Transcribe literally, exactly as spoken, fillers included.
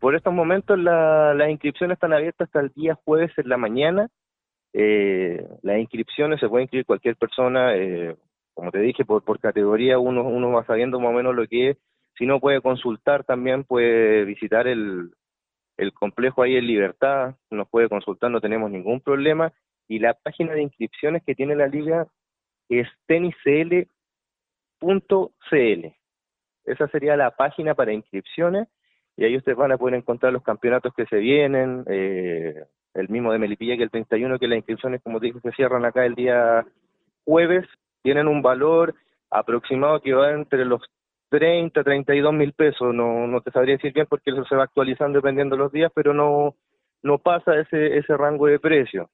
por estos momentos la, las inscripciones están abiertas hasta el día jueves en la mañana. Eh, las inscripciones se puede inscribir cualquier persona, eh, como te dije, por, por categoría uno, uno va sabiendo más o menos lo que es. Si no, puede consultar también, puede visitar el, el complejo ahí en Libertad, nos puede consultar, no tenemos ningún problema. Y la página de inscripciones que tiene la liga es teniscl punto cl. Esa sería la página para inscripciones, y ahí ustedes van a poder encontrar los campeonatos que se vienen, eh, el mismo de Melipilla, que el treinta y uno, que las inscripciones, como te dije, se cierran acá el día jueves, tienen un valor aproximado que va entre los treinta, treinta y dos mil pesos, no, no te sabría decir bien porque eso se va actualizando dependiendo de los días, pero no, no pasa ese, ese rango de precio.